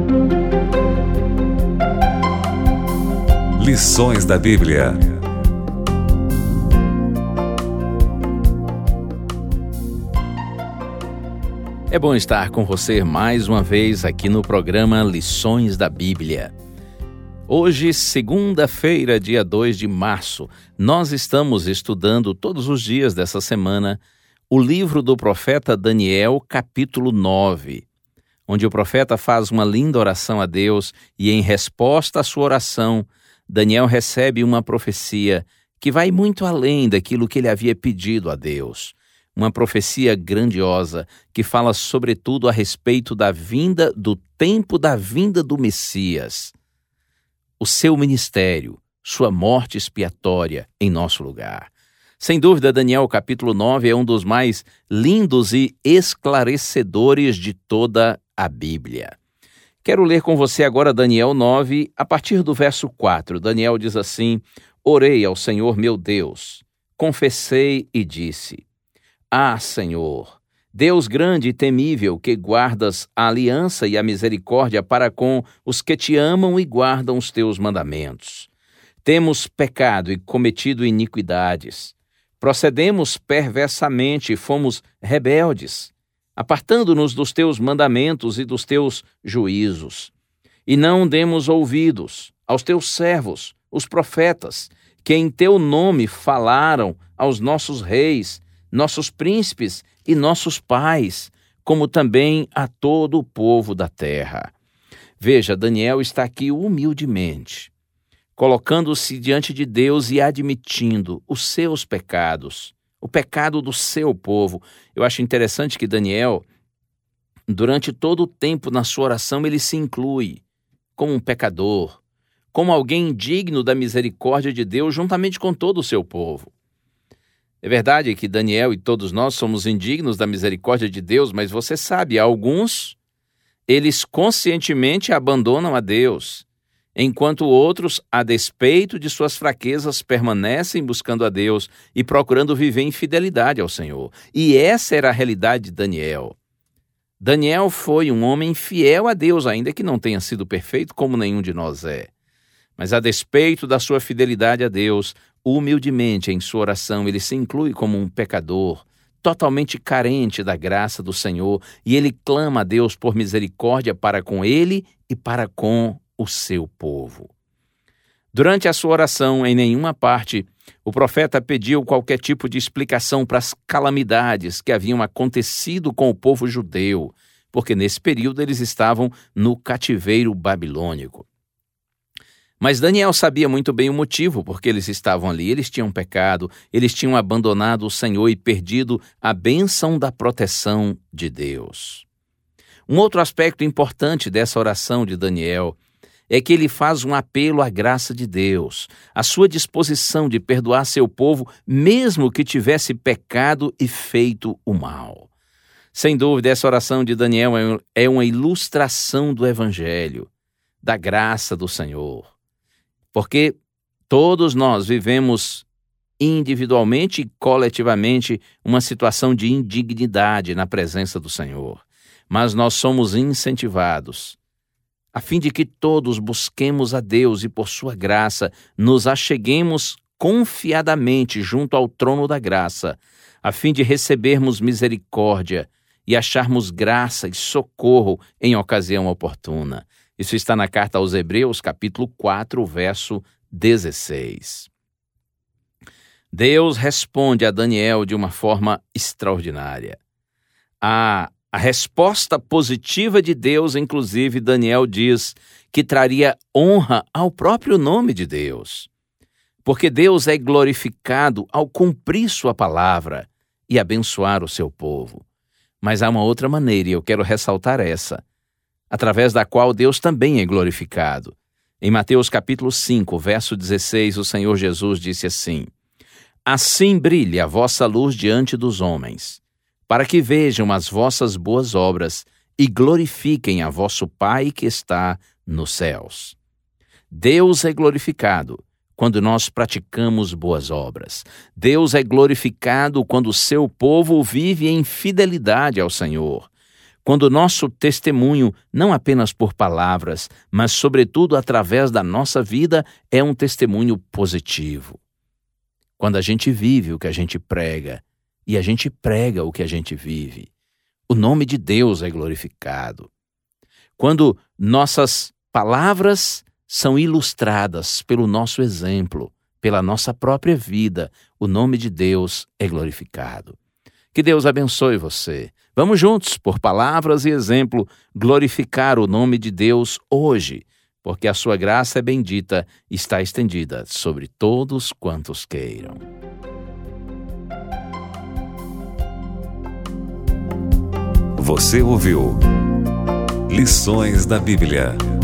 Lições da Bíblia. É bom estar com você mais uma vez aqui no programa Lições da Bíblia. Hoje, segunda-feira, dia 2 de março, nós estamos estudando todos os dias dessa semana o livro do profeta Daniel, capítulo 9, onde o profeta faz uma linda oração a Deus e, em resposta à sua oração, Daniel recebe uma profecia que vai muito além daquilo que ele havia pedido a Deus. Uma profecia grandiosa que fala sobretudo a respeito do tempo da vinda do Messias, o seu ministério, sua morte expiatória em nosso lugar. Sem dúvida, Daniel capítulo 9 é um dos mais lindos e esclarecedores de toda a Bíblia. Quero ler com você agora Daniel 9, a partir do verso 4. Daniel diz assim: Orei ao Senhor meu Deus, confessei e disse: Ah, Senhor, Deus grande e temível, que guardas a aliança e a misericórdia para com os que te amam e guardam os teus mandamentos. Temos pecado e cometido iniquidades. Procedemos perversamente e fomos rebeldes, apartando-nos dos teus mandamentos e dos teus juízos. E não demos ouvidos aos teus servos, os profetas, que em teu nome falaram aos nossos reis, nossos príncipes e nossos pais, como também a todo o povo da terra. Veja, Daniel está aqui humildemente, colocando-se diante de Deus e admitindo os seus pecados, o pecado do seu povo. Eu acho interessante que Daniel, durante todo o tempo na sua oração, ele se inclui como um pecador, como alguém indigno da misericórdia de Deus, juntamente com todo o seu povo. É verdade que Daniel e todos nós somos indignos da misericórdia de Deus, mas você sabe, alguns, eles conscientemente abandonam a Deus, enquanto outros, a despeito de suas fraquezas, permanecem buscando a Deus e procurando viver em fidelidade ao Senhor. E essa era a realidade de Daniel. Daniel foi um homem fiel a Deus, ainda que não tenha sido perfeito como nenhum de nós é. Mas a despeito da sua fidelidade a Deus, humildemente em sua oração, ele se inclui como um pecador, totalmente carente da graça do Senhor, e ele clama a Deus por misericórdia para com ele e para com o seu povo. Durante a sua oração, em nenhuma parte, o profeta pediu qualquer tipo de explicação para as calamidades que haviam acontecido com o povo judeu, porque nesse período eles estavam no cativeiro babilônico. Mas Daniel sabia muito bem o motivo porque eles estavam ali. Eles tinham pecado, eles tinham abandonado o Senhor e perdido a bênção da proteção de Deus. Um outro aspecto importante dessa oração de Daniel é que ele faz um apelo à graça de Deus, à sua disposição de perdoar seu povo, mesmo que tivesse pecado e feito o mal. Sem dúvida, essa oração de Daniel é uma ilustração do Evangelho, da graça do Senhor. Porque todos nós vivemos individualmente e coletivamente uma situação de indignidade na presença do Senhor. Mas nós somos incentivados, a fim de que todos busquemos a Deus e, por sua graça, nos acheguemos confiadamente junto ao trono da graça, a fim de recebermos misericórdia e acharmos graça e socorro em ocasião oportuna. Isso está na carta aos Hebreus, capítulo 4, verso 16. Deus responde a Daniel de uma forma extraordinária. A resposta positiva de Deus, inclusive, Daniel diz que traria honra ao próprio nome de Deus, porque Deus é glorificado ao cumprir sua palavra e abençoar o seu povo. Mas há uma outra maneira, e eu quero ressaltar essa, através da qual Deus também é glorificado. Em Mateus capítulo 5, verso 16, o Senhor Jesus disse assim: Assim brilhe a vossa luz diante dos homens, para que vejam as vossas boas obras e glorifiquem a vosso Pai que está nos céus. Deus é glorificado quando nós praticamos boas obras. Deus é glorificado quando o seu povo vive em fidelidade ao Senhor. quando o nosso testemunho, não apenas por palavras, mas sobretudo através da nossa vida, é um testemunho positivo. Quando a gente vive o que a gente prega, e a gente prega o que a gente vive, o nome de Deus é glorificado. Quando nossas palavras são ilustradas pelo nosso exemplo, pela nossa própria vida, o nome de Deus é glorificado. Que Deus abençoe você. Vamos juntos, por palavras e exemplo, glorificar o nome de Deus hoje, porque a sua graça é bendita e está estendida sobre todos quantos queiram. Você ouviu Lições da Bíblia.